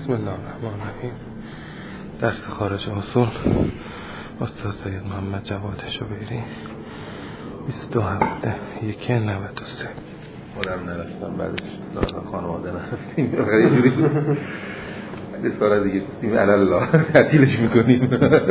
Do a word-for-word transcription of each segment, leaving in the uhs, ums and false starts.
بسم الله الرحمن الرحیم. درس خارج اصول استاد سید محمد جواد شبیری، بیست و دو هفته یکی نود و سه. خودم نرفتم، بعدش سال خانواده نرفتیم یه جوری بعد سال دیگه گفتیم الله تعطیلش میکنیم.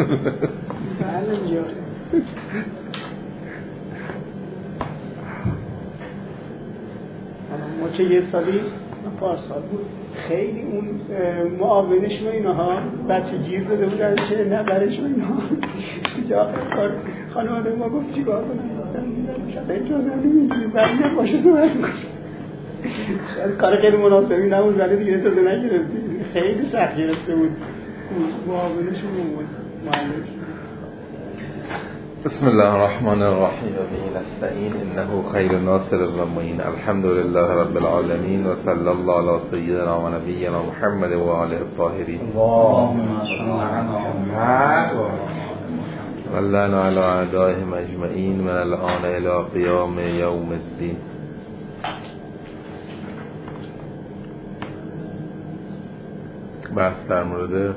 ما که یه سالی پارسال بود خیلی اون معاونش و اینها بچه گیر داده بودن که نبرش و اینها جا آخر خانواده ما گفت چی کار کنم، شاید اجازه نمیدونیم بریم باشه صحبت میکنیم. کار خیلی مناسبی نبود ولی دیگه اجازه نگرفتیم، خیلی سخت گرفته بود معاونش و معلمش. بسم الله الرحمن الرحیم و به نستعین انه خیر ناصر و معین. الحمد لله رب العالمین و صلی الله علی سیدنا و نبینا محمد و آله الطاهرین. اللهم صل علی محمد و لعن علی اعدائهم اجمعین من الآن الی قیام یوم الدین. بحث در مورد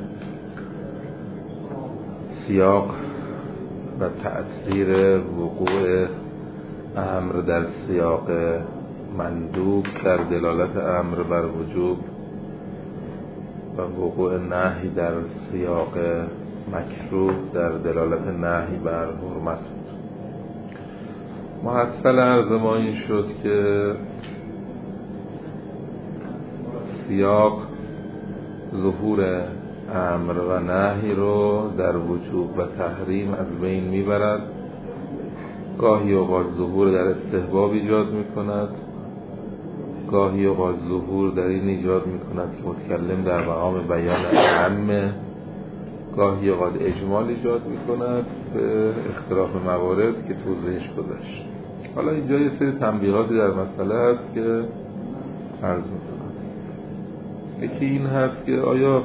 سیاق و تأثیر وقوع امر در سیاق مندوب در دلالت امر بر وجوب و وقوع نهی در سیاق مکروه در دلالت نهی بر حرمت. محصل عرض ما این شد که سیاق ظهور امر و نهی رو در وجوب و تحریم از بین میبرد. گاهی اوقات ظهور در استحباب ایجاد میکند، گاهی اوقات ظهور در این ایجاد میکند که متکلم در مقام بیان اعم، گاهی اوقات اجمال ایجاد میکند به اختلاف موارد که توضیحش گذشت. حالا اینجا یه سری تنبیهاتی در مسئله هست که عرض میکنم. یکی این هست که آیا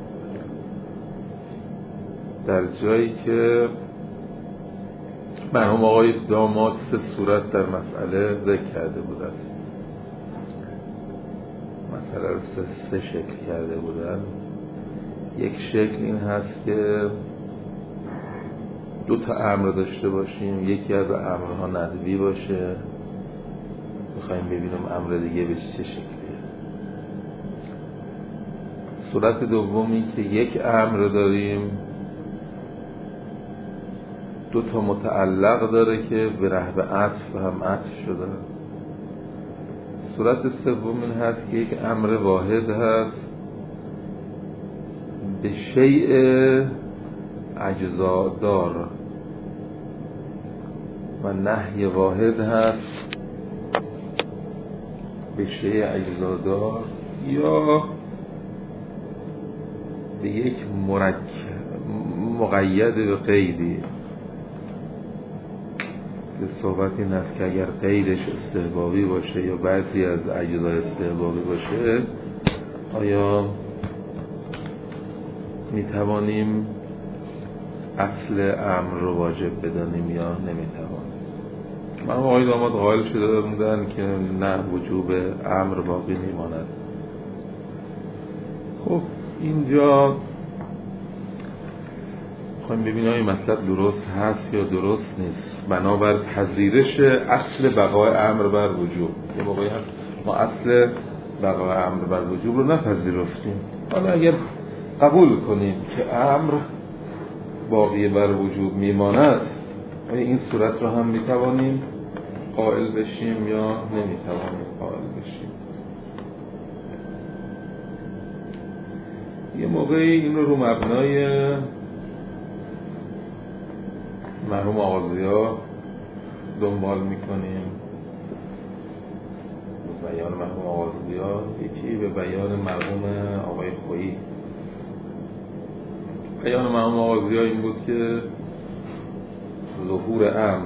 در جایی که مرحوم آقای داماد سه صورت در مسئله ذکر کرده بودن، مسئله رو سه, سه شکل کرده بودن. یک شکل این هست که دو تا امر داشته باشیم، یکی از امرها ندبی باشه، میخواییم ببینیم امر دیگه به چه شکلیه. صورت دومی که یک امر داریم دو تا متعلق داره که به رهب عطف هم عطف شده. صورت سوم این هست که یک امر واحد هست به شیء اجزا دار و نهی واحد هست به شیء اجزا دار یا به یک مرکب مقید به قیدی. صحبت این است که اگر قیدش استحبابی باشه یا بعضی از اجزای استحبابی باشه آیا میتوانیم اصل امر رو واجب بدانیم یا نمیتوانیم. من آقای داماد قائل شده بودن که نه، وجوب امر باقی میماند. خب اینجا خواهیم ببینیم این مطلب درست هست یا درست نیست. بنابر پذیرش اصل بقای امر بر وجوب، یه موقعی هست ما اصل بقای امر بر وجوب رو نپذیرفتیم. حالا اگر قبول کنیم که امر باقی بر وجوب میماند، آیا این صورت رو هم میتوانیم قائل بشیم یا نمیتوانیم قائل بشیم؟ یه موقعی این رو رو مبنای مرحوم آغازی‌ها دنبال میکنیم، بیان مرحوم آغازی‌ها، یکی به بیان مرحوم آقای خویی. بیان مرحوم آغازی‌ها این بود که ظهور امر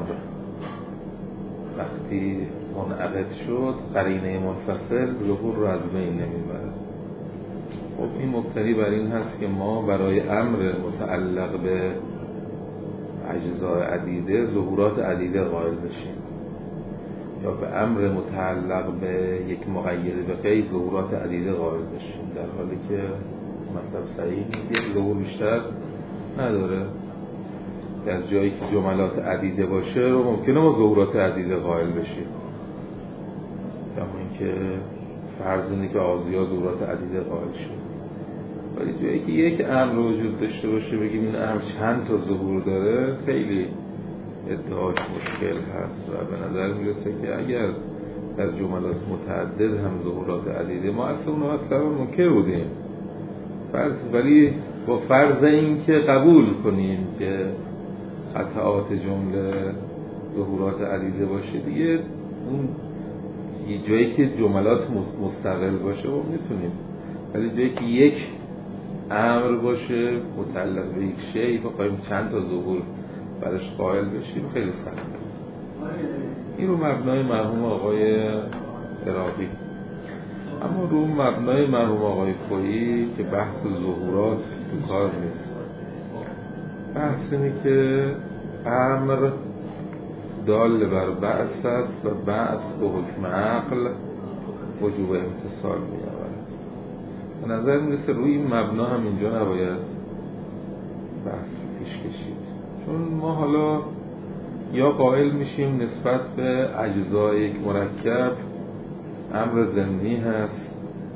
وقتی منعقد شد قرینه منفصل ظهور رو از بین نمیبره. خب این مبتنی بر این هست که ما برای امر متعلق به اجزای عدیده ظهورات عدیده قائل بشیم یا به امر متعلق به یک مقید به قید ظهورات عدیده قائل بشیم، در حالی که مطلب صحیح میگه، ظهور بیشتر نداره. در جایی که جملات عدیده باشه رو ممکنه ما ظهورات عدیده قائل بشیم، کما اینکه فرض اینه که آزیا ظهورات عدیده قائل شد. ولی جایی که یک امر وجود داشته باشه بگیم این امر چند تا ظهور داره، خیلی ادعاش مشکل هست و به نظر میرسه که اگر در جملات متعدد هم ظهورات عدیده، ما اصلا اون مطلب منکر بودیم فرض، ولی با فرض این که قبول کنیم که قطعات جمله ظهورات عدیده باشه، دیگه اون یه جایی که جملات مستقل باشه ما میتونیم، ولی جایی که یک امر باشه متعلق به یک شی بخوایم چند تا ظهور برش قائل بشیم خیلی سخته. این رو مبنای مرحوم آقای عراقی. اما رو مبنای مرحوم آقای خویی که بحث ظهورات تو کار نیست، بحث اینه که امر دال بر بعث است و بعث به حکم عقل وجوب امتصال می آورد. به نظر میرسه روی این مبنا هم اینجا نباید بحث پیش کشید، چون ما حالا یا قائل میشیم نسبت به اجزای یک مرکب امر ضمنی هست،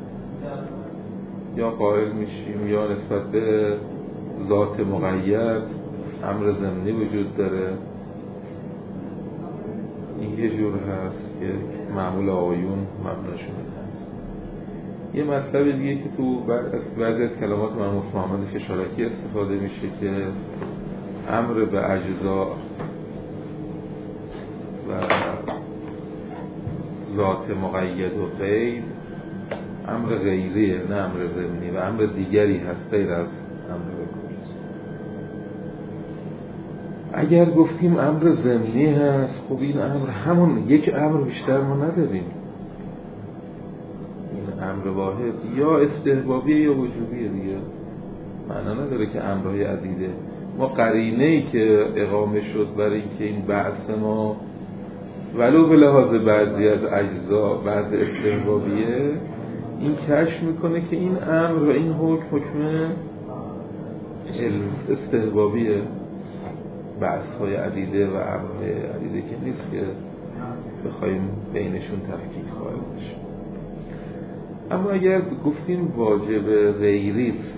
یا قائل میشیم یا نسبت به ذات مقید امر ضمنی وجود داره. این یه جور هست که معمول آقایون مبناشون هست. یه مطلب دیگه که تو بعضی از کلمات مرحوم محمد فشارکی استفاده میشه که امر به اجزا و ذات مقید و غیر امر غیریه، نه امر ضمنی، و امر دیگری هست غیر از امر کلی. اگر گفتیم امر ضمنی هست، خب این امر همون یک امر بیشتر ما نداریم. این امر واحد یا استحبابیه یا وجوبیه دیگه، معنا نداره که امرهای عدیده. ما قرینه‌ای که اقامه شد برای اینکه این بحث ما ولو به لحاظ بعضی از اجزا بعض استحبابیه، این کشف میکنه که این امر و این حکم حکم استحبابیه. بحث های عدیده و امرهای عدیده که نیست که بخوایم بینشون تفکیک قائل بشیم. اما اگر گفتیم واجب غیری است،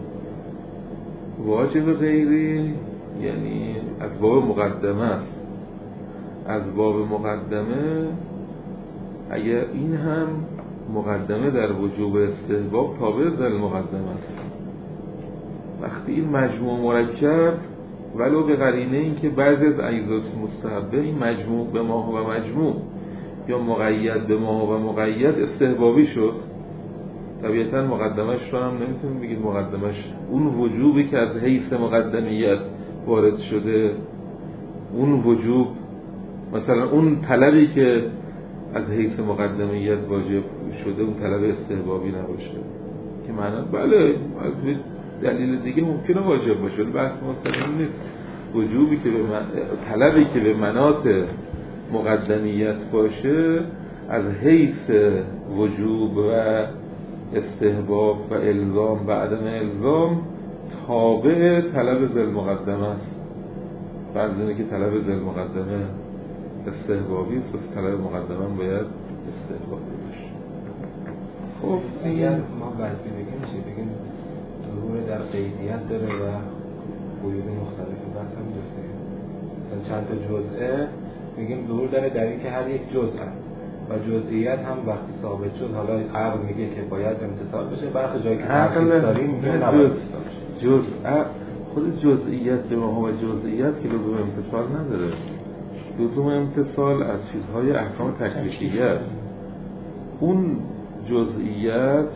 واجب غیری یعنی از باب مقدمه است. از باب مقدمه اگر این هم مقدمه در وجوب استحباب تابع ذل مقدمه است. وقتی این مجموع مرکب ولو به قرینه این که بعضی از اجزاست مستحبه، این مجموع به ما و مجموع یا مقید به ما و مقید استحبابی شد، طبیعتا مقدمش رو هم نمیتونیم بگید مقدمش اون وجوبی که از حیث مقدمیت وارد شده، اون وجوب مثلا اون طلبی که از حیث مقدمیت واجب شده اون طلب استحبابی نباشه که معنی بله از دلیل دیگه ممکنه واجب باشه، بحث مثلا نیست. وجوبی که به من... طلبی که به مناط مقدمیت باشه از حیث وجوب و استحباب و الزام و عدم الزام تابع طلب ذل مقدمه است. فرض اینه که طلب ذل مقدمه استحبابی است، پس طلب مقدمه باید استحبابی باشه. خب اگر ما بعضی بگیم چی بگیم ظهور در قیدیت داره و قیود مختلفی بس هم داشته، مثلا چند تا جزئه میگیم ظهور داره در این که هر یک جزء و جزئیات هم وقتی ثابت شد حالا عقل میگه که باید امتصال بشه، برخی جایی که تخصیص داریم میگه نباید جزء خود جزئیات به ما و جزئیات که لزوم امتصال نداره. لزوم امتصال از چیزهای احکام تکلیفیه است. اون جزئیات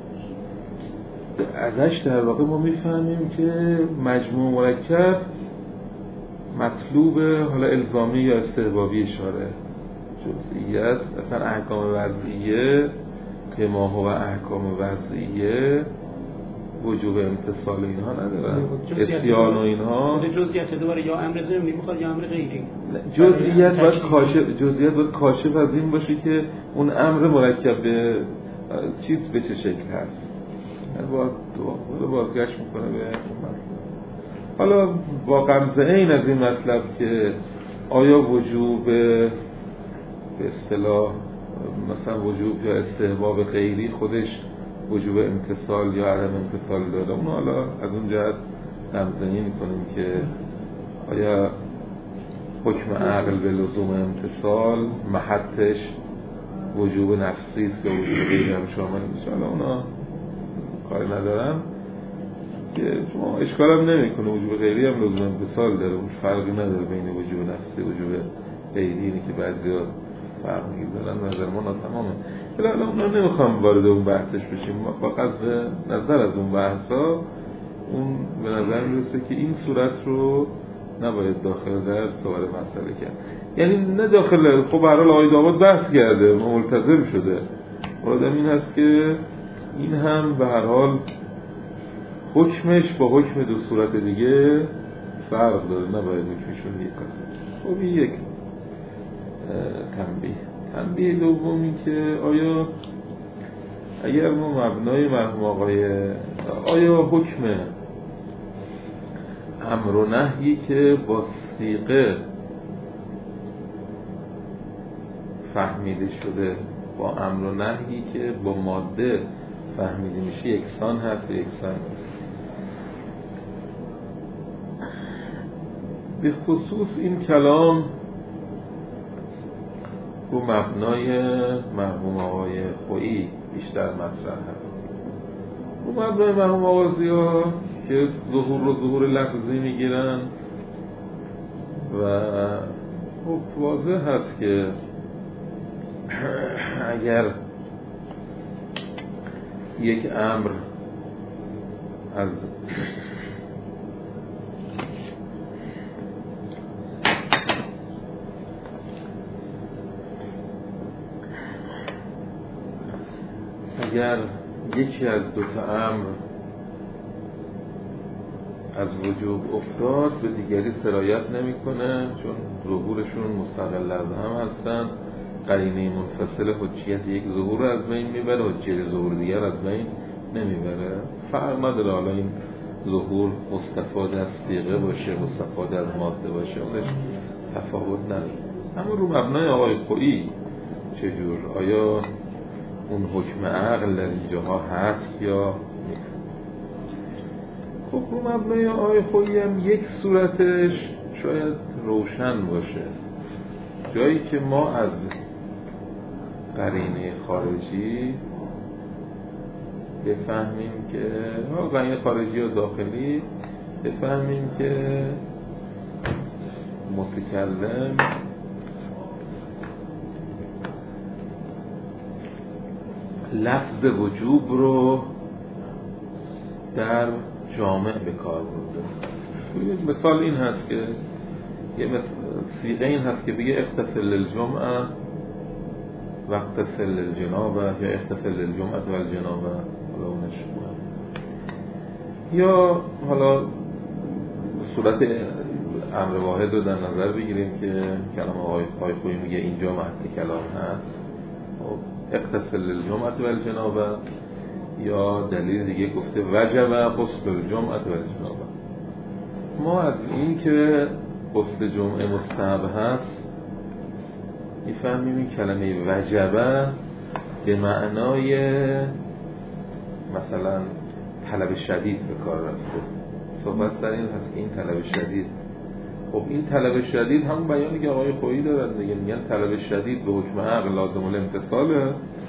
ازش در واقع ما میفهمیم که مجموع مرکب مطلوب حالا الزامی یا استحبابی اشاره. جزئیات اصلا احکام وضعیه که ما هو احکام وضعیه وجوب امتصال اینها ندارن، اسیان و اینها. جزئیات دوباره یا امر ضمنی میخواد یا امر غیری. جزئیات باید کاشف جزئیات باید کاشف از این باشه که اون امر مرکب به چیز به چه شکل هست. باید تو بازگشت میکنه به اون مطلب. حالا با غمزه این از این مطلب که آیا وجوب به اصطلاح مثلا وجوب یا استحباب غیری خودش وجوب امتثال یا عدم امتثال داره، اون حالا از اون جهت غمزه این میکنیم که آیا حکم عقل به لزوم امتثال محطش وجوب نفسی است یا وجوب غیری هم شامل میشه. حالا اونا کاری ندارم که شما اشکال هم نمی کنه وجوب غیری هم لزوم امتثال داره، اون فرقی نداره بین وجوب نفسی و وجوب غیری، اینی که بعضی ها فرق میگذارن نظر ما تمامه. ولی حالا اونا نمیخوام وارد اون بحثش بشیم، ما فقط نظر از اون بحثا اون به نظر میرسه که این صورت رو نباید داخل در صور مسئله کرد، یعنی نه داخل. خب برحال آقای داوود بحث کرده، ملتزم شده، مرادم این هست که این هم به هر حال حکمش با حکم دو صورت دیگه فرق داره، نباید حکمشون یک است. خب این یک تنبیه. تنبیه دومی که آیا اگر ما مبنای مرحوم آقای آیا حکم امر و نهی که با صیغه فهمیده شده با امر و نهی که با ماده فهمیده میشه یکسان هست و یکسان نیست؟ به خصوص این کلام رو مبنای مرحوم آقای خویی بیشتر مطرح هست. رو مبنای مرحوم آقای ضیا که ظهور رو ظهور لفظی میگیرن و خب واضح هست که اگر یک امر از اگر یکی از دو تا امر از وجوب افتاد به دیگری سرایت نمیکنه، چون ظهورشون مستقل از هم هستن. قرینه منفصل حجیت یک ظهور از بین میبره، حجیت ظهور دیگر از بین نمیبره. فرق نداره حالا این ظهور مستفاد از صیغه باشه مستفاد از ماده باشه، اونش تفاوت نداره. اما رو مبنای آقای خویی چجور؟ آیا اون حکم عقل در اینجاها هست یا خب رو مبنای آقای خویی هم یک صورتش شاید روشن باشه، جایی که ما از قرینه خارجی بفهمیم که قرینه خارجی و داخلی بفهمیم که متکلم لفظ وجوب رو در جامع به کار برده. مثال این هست که یه صیغه این هست که بگه اغتسل للجمعه و اغتسل للجنابه یا اغتسل للجمعه و الجنابه، حالا اونش یا حالا صورت امر واحد رو در نظر بگیریم که کلام آقای خویی میگه اینجا محل کلام هست، اغتسل للجمعه و الجنابه، یا دلیل دیگه گفته وجب غسل الجمعه و الجنابه. ما از این که غسل جمعه مستحب هست میفهمیم این کلمه وجبه به معنای مثلا طلب شدید به کار رفته. صحبت سر این هست که این طلب شدید، خب این طلب شدید هم بیانی که آقای خویی دارن دیگه، میگن طلب شدید به حکم عقل لازم الامتثاله،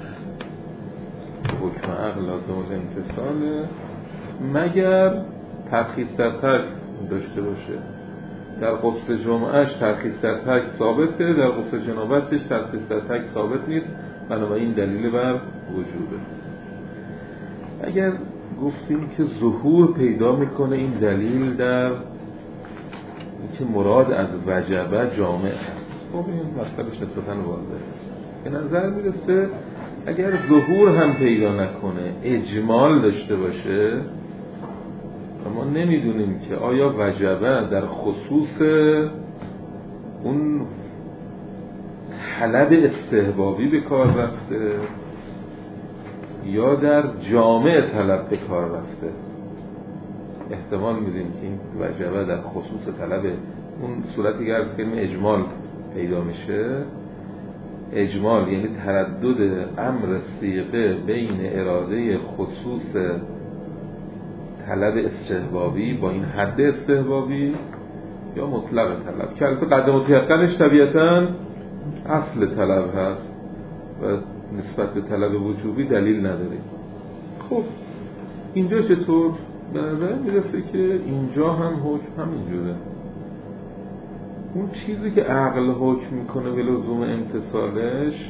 حکم عقل لازم الامتثاله مگر ترخیص در ترک داشته باشه. در غسل جمعهش ترخیص در ترک ثابته، در غسل جنابتش ترخیص در ترک ثابت نیست، بنابراین دلیل بر وجوبه. اگر گفتیم که ظهور پیدا میکنه این دلیل در که مراد از وجبه جامع هست، خب این مطلبش نسبتاً واضحه. به نظر میرسه اگر ظهور هم پیدا نکنه اجمال داشته باشه، اما نمیدونیم که آیا وجبه در خصوص اون طلب استحبابی به کار رفته یا در جامع طلب به کار رفته. احتمال میدیم که این وجبه در خصوص طلب اون صورتی که عرض کردیم اجمال پیدا میشه. اجمال یعنی تردد امر صیغه بین اراده خصوص طلب استحبابی با این حد استحبابی یا مطلق طلب که البته قدم متیقنش طبیعتاً اصل طلب هست و نسبت به طلب وجوبی دلیل نداره. خب اینجا چطور؟ به نظر میرسه که اینجا هم حکم همینجوره. اون چیزی که عقل حکم میکنه به لزوم امتصالش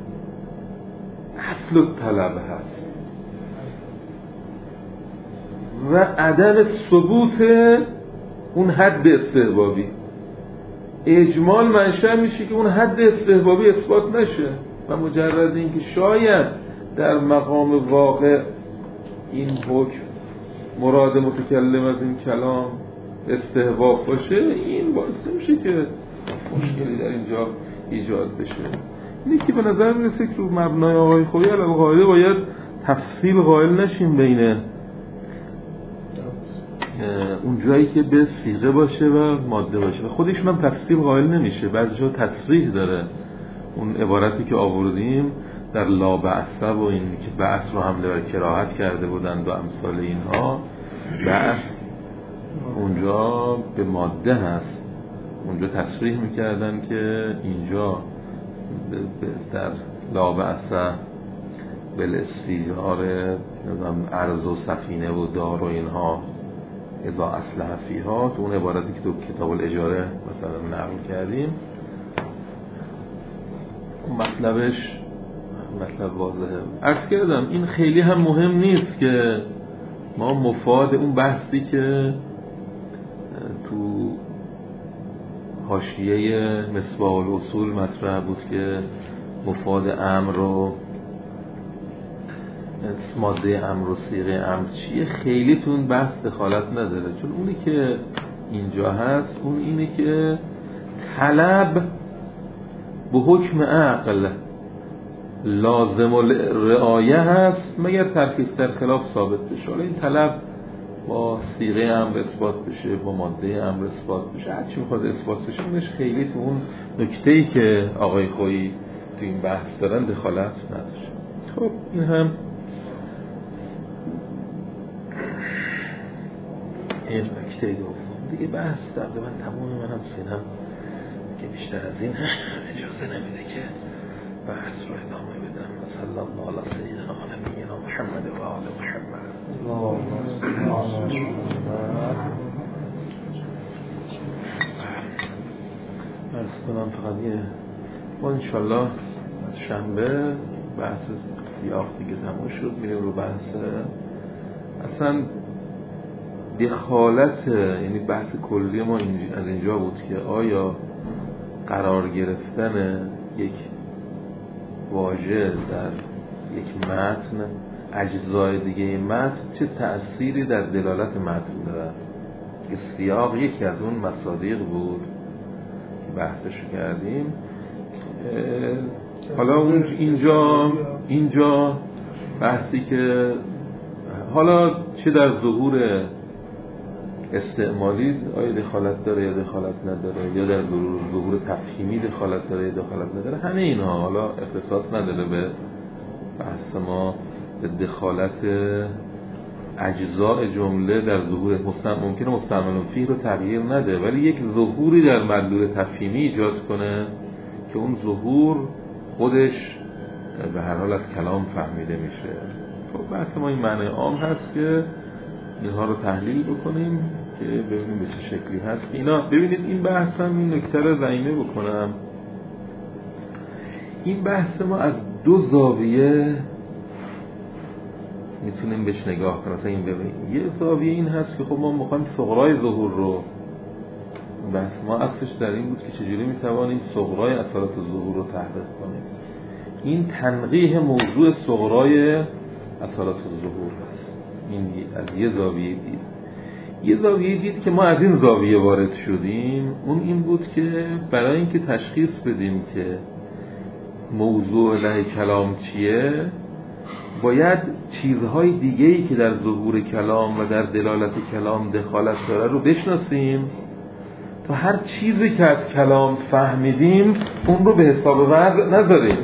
اصل طلب هست و عدم ثبوت اون حد استحبابی. اجمال منشأ میشه که اون حد استحبابی اثبات نشه و مجرد اینکه شاید در مقام واقع این حکم مراد متکلم از این کلام استحباب باشه، این باعث میشه که مشکلی در اینجا ایجاد بشه. اینه که به نظر میرسه که رو مبنای آقای خویی علی القاعده باید تفصیل قائل نشیم بین اون جایی که به صیغه باشه و ماده باشه و خودشون هم تفصیل قائل نمیشه. بعضی جا تصریح داره. اون عبارتی که آوردیم در لا بأس و این که بأس رو حمله بر کراهت کرده بودند و امثال اینها، بأس اونجا به ماده هست. اونجا تصریح میکردن که اینجا در لا بأس بالاستیجار ارض و سفینه و دار و اینها اذا اصلح فیها، تو اون عبارتی که تو کتاب الاجاره مثلا نقل کردیم مطلبش مطلب واضحه. عرض کردم این خیلی هم مهم نیست که ما مفاد اون بحثی که تو حاشیه مصباح الاصول مطرح بود که مفاد امر و ماده امر و صیغه امر چیه، خیلی تو اون بحث دخالت نداره. چون اونی که اینجا هست اون اینه که طلب به حکم عقل لازم الرعایه هست مگر ترخیص در خلاف ثابت بشه. حالا این طلب با صیغه امر اثبات بشه، با ماده امر اثبات بشه، هر چی میخواد اثبات بشه، اونش خیلی تو اون نکته‌ای که آقای خویی تو این بحث دارن دخالت نداره. خب این هم این نکته دوم دیگه. بحث تقریبا تمام. من هم سینم که بیشتر از این اجازه نمیده که بحث رو ادامه بدم. صلی الله علی سیدنا و نبینا محمد و آل محمد. عرض کنم فقط یه ما انشالله از شنبه بحث سیاق دیگه تموم شد، میریم رو بحث اصلا دخالت، یعنی بحث کلی ما از اینجا بود که آیا قرار گرفتن یک واژه در یک متن اجزای دیگه متن چه تأثیری در دلالت متن داره. که سیاق یکی از اون مصادیق بود که بحثش کردیم. حالا اون اینجا اینجا بحثی که حالا چه در ظهور استعمالی آیا دخالت داره یا دخالت نداره، یا در ظهور تفهیمی دخالت داره یا دخالت نداره، همه اینها حالا اختصاص نداره به بحث ما. به دخالت اجزاء جمله در ظهور مستعمل ممکنه مستعمل فیه رو تغییر نده، ولی یک ظهوری در مدلول تفهیمی ایجاد کنه که اون ظهور خودش به هر حال از کلام فهمیده میشه. خب بحث ما این معنی عام هست که اینها رو تحلیل بکنیم که ببینیم به چه شکلی هست. اینا ببینید این بحث هم این نکته رو ضمیمه بکنم. این بحث ما از دو زاویه میتونیم بهش نگاه کنیم. مثلا این ببینیم یه زاویه این هست که خب ما میخوایم صغرای ظهور رو، بحث ما اصلش در این بود که چجوری میتوانیم صغرای اثرات ظهور رو تحقیق کنیم. این تنقیح موضوع صغرای اثرات ظهور هست. این از یه زاویه دید. یه زاویه دید که ما از این زاویه وارد شدیم، اون این بود که برای اینکه تشخیص بدیم که موضوع لحظه کلام چیه باید چیزهای دیگه‌ای که در ظهور کلام و در دلالت کلام دخالت داره رو بشناسیم تا هر چیزی که از کلام فهمیدیم اون رو به حساب وضع نذاریم.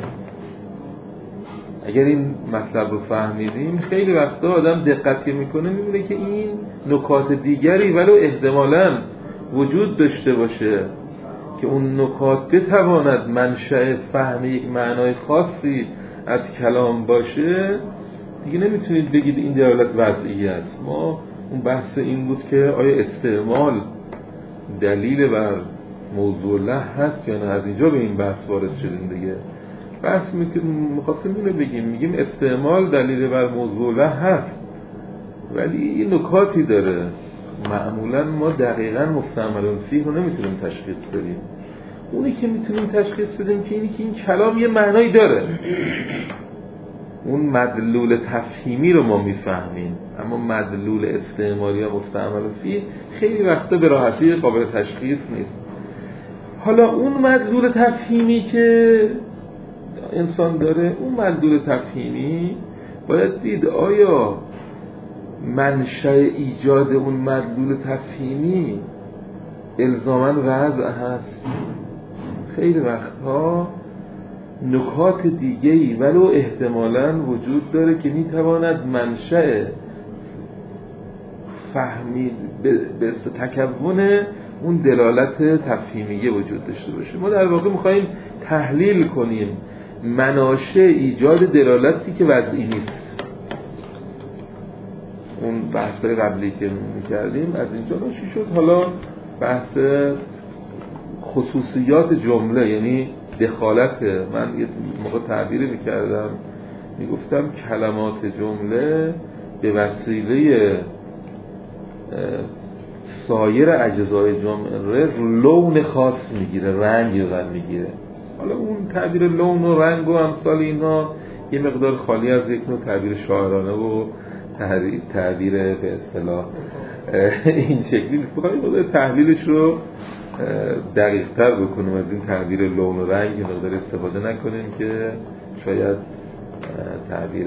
اگر این مطلب رو فهمیدیم خیلی وقتا آدم دقت میکنه میبینه که این نکات دیگری ولو احتمالاً وجود داشته باشه که اون نکات بتواند منشأ فهم یک معنای خاصی از کلام باشه، دیگه نمیتونید بگید این دلالت وضعی است. ما اون بحث این بود که آیا استعمال دلیل بر موضوع له هست یا نه، از اینجا به این بحث وارد شدیم دیگه. بحث میخواستیم اینو بگیم، میگیم استعمال دلیل بر موضوع له هست ولی این نکاتی داره معمولا ما دقیقاً مستعملون فیه رو نمیتونیم تشخیص بدیم. اونی که میتونیم تشخیص بدیم که اینی که این کلام یه معنایی داره، اون مدلول تفهیمی رو ما میفهمیم، اما مدلول استعمالی یا مستعملون فیه خیلی وقتا به راحتی قابل تشخیص نیست. حالا اون مدلول تفهیمی که انسان داره، اون مدلول تفهیمی باید دید آیا منشأ ایجاد اون مدلول تفهیمی الزاماً وضع هست. خیلی وقتها نکات دیگه‌ای ولو احتمالاً وجود داره که میتواند منشأ فهمی به تکون اون دلالت تفهیمیه وجود داشته باشه. ما در واقع میخواییم تحلیل کنیم مناشأ ایجاد دلالتی که وضعی نیست. اون بحثای قبلی که میکردیم از اینجا ناشی شد. حالا بحث خصوصیات جمله، یعنی دخالت. من یه موقع تعبیری میکردم میگفتم کلمات جمله به وسیله سایر اجزای جمله لون خاص میگیره، رنگ رو میگیره. حالا اون تعبیر لون و رنگ و امثال اینها یه مقدار خالی از یک نوع تعبیر شاعرانه و تعبیر به اصطلاح این شکلی نیست. بخواهیم تحلیلش رو دقیق تر بکنیم از این تعبیر لون و رنگ یه مقدار استفاده نکنیم که شاید تعبیر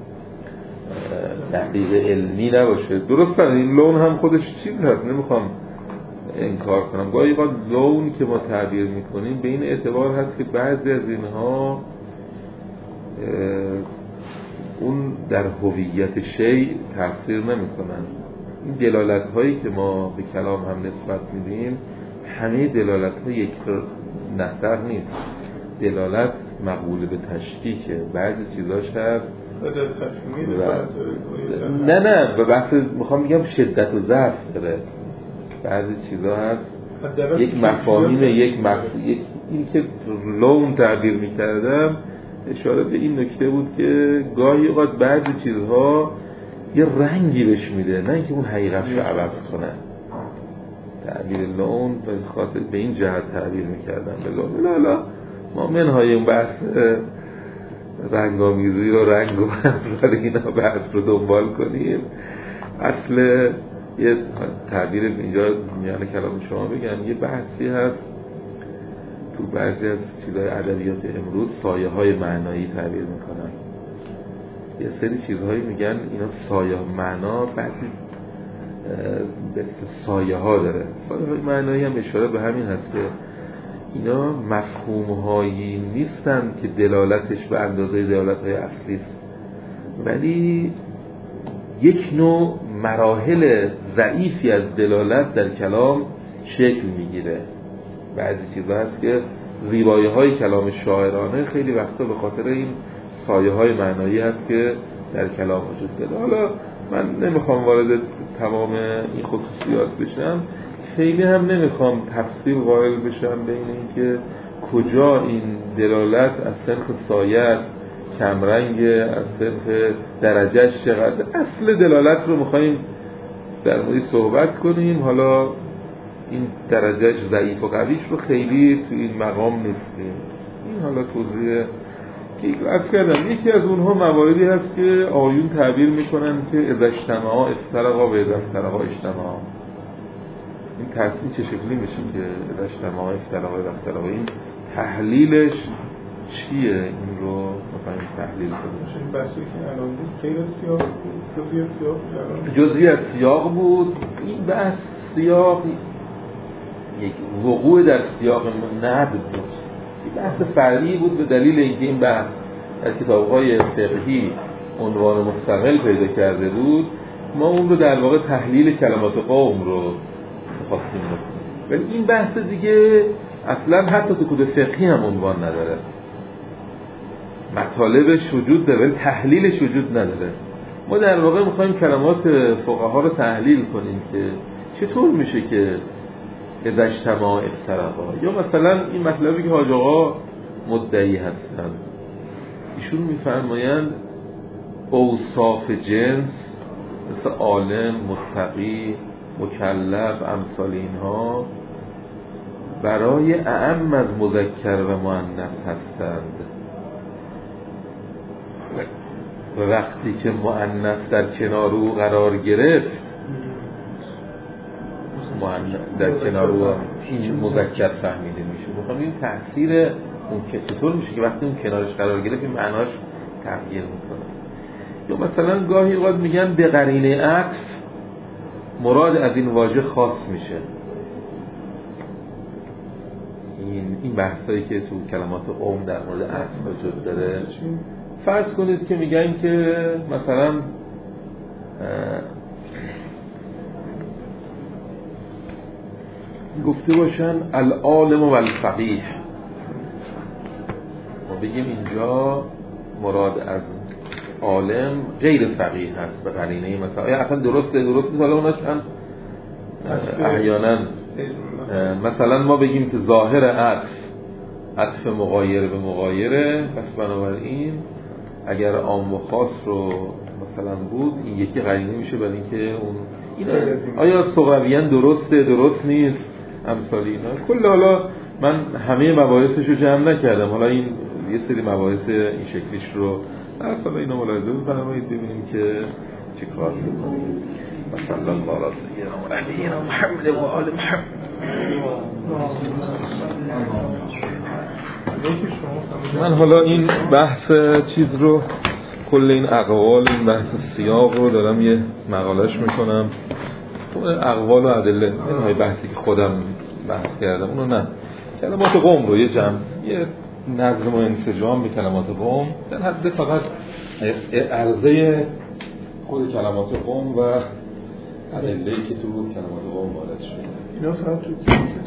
دقیق علمی نباشه. درسته این لون هم خودش چیز هست، نمیخوام انکار کنم. گاهی اوقات لون که ما تعبیر میکنیم به این اعتبار هست که بعضی از اینها اون در هویت شیء تفسیر نمیکنن. این دلالت هایی که ما به کلام هم نسبت میدیم همه دلالت ها یک نظر نیست. دلالت مقبول به تشکیکه، بعضی چیزاش هست و... نه نه به بحث میخوام میگم شدت و ضعف داره. بعضی چیزا هست یک مفاهیم یک مفاهیم یک این که لون تعبیر میکردم اشاره به این نکته بود که گاهی اوقات بعضی چیزها یه رنگی بهش میده، نه اینکه اون حقیقتش رو عوض کنه. تعبیر لون به خاطر به این جهت تعبیر میکردم به لون. لالا ما منهای اون بحث رنگامیزی رو رنگ و امثال اینا بحث رو دنبال کنیم. اصل یه تعبیر اینجا میان کلام شما بگم، یه بحثی هست تو بعضی از چیزهای ادبیات امروز سایه های معنایی تعبیر میکنن. یه سری چیزهایی میگن اینا سایه معنا، بعضی سایه ها داره. سایه های معنایی هم اشاره به همین هست که اینا مفهوم هایی نیستن که دلالتش به اندازه دلالت های اصلی است، ولی یک نوع مراحل ضعیفی از دلالت در کلام شکل میگیره. بعضی چیزا هست که زیبایی های کلام شاعرانه خیلی وقتا به خاطر این سایه های معنایی هست که در کلام وجود داره. حالا من نمیخوام وارد تمام این خصوصیات بشم، خیلی هم نمیخوام تفصیل قائل بشم بین این که کجا این دلالت از صنف سایه است، کمرنگ از صنف درجهش چقدر. اصل دلالت رو میخواییم در موردش صحبت کنیم. حالا این درجهش ضعیف و قویش رو خیلی تو این مقام نیستیم. این حالا توضیح که عرض کردم یکی از اونها مواردی هست که آیون تعبیر میکنن که اذا اجتماعا افترقا و اذا افترقا اجتماعا. این تصمیم چه شکلی میشه که اذا اجتماعا افترقا و اذا افترقا؟ این تحلیلش چیه؟ این رو بخوایم تحلیل کنیم. این بحثی که الان بود غیر از سیاق بود، جزئی از سیاق بود. جزئی از سیاق بود. این بحث سیاق یک وقوع در سیاق نبود، این بحث فرعی بود به دلیل اینکه این بحث در کتاب‌های فقهی عنوان مستقل پیدا کرده بود. ما اون رو در واقع تحلیل کلمات قوم رو خواستیم بکنیم، ولی این بحث دیگه اصلا حتی تو کد فقهی هم عنوان نداره، مطالبش وجود داره ولی تحلیلش وجود نداره. ما در واقع میخوایم کلمات فقها رو تحلیل کنیم که چطور میشه که اذا اجتماع افترقا، یا مثلا این مطلبی که حاج آقا مدعی هستن ایشون میفرمایند اوصاف جنس مثل عالم، متقی، مکلف، امثال اینها برای اعم از مذکر و مؤنث هستند و وقتی که مؤنث در کنار او قرار گرفت، مؤنث در کنار او این مذکر فهمیده میشه. میخوام این تأثیر اون که چطور میشه که وقتی اون کنارش قرار گرفت این معناش تغییر میکنه. یا مثلا گاهی اوقات میگن به قرینه عطف مراد از این واژه خاص میشه. این این بحثایی که تو کلمات عموم در مورد عطف وجود داره، فرض کنید که میگن که مثلا گفته باشن العالم و الفقیه، ما بگیم اینجا مراد از عالم غیر فقیه هست به قرینه مثلا، یا اصلا درسته درست نیست، حالا اوناش هم احیانا مثلا ما بگیم که ظاهر عطف عطف مغایر به مغایره، پس بنابراین اگر عام و خاص رو مثلا بود این یکی قرینه میشه برای اینکه اون این آیا صغویان درسته درست نیست امثال اینا. کل حالا من همه مباحثش رو جمع نکردم، حالا این یه سری مباحث این شکلیش رو در سال اینا ملاحظه بفرمایید ببینیم که چه کار میکنیم. مثلا الله علیه سیدنا و نبینا محمد و آل محمد. من حالا این بحث چیز رو کل این اقوال این بحث سیاق رو دارم یه مقالش میکنم، اقوال و ادله این بحثی که خودم بحث کردم اونو نه، کلمات قوم رو یه جمع یه نظم و انسجام به کلمات قوم در حد فقط عرضه خود کلمات قوم و ادله‌ای که تو کلمات قوم وارد شده. اینا فقط تو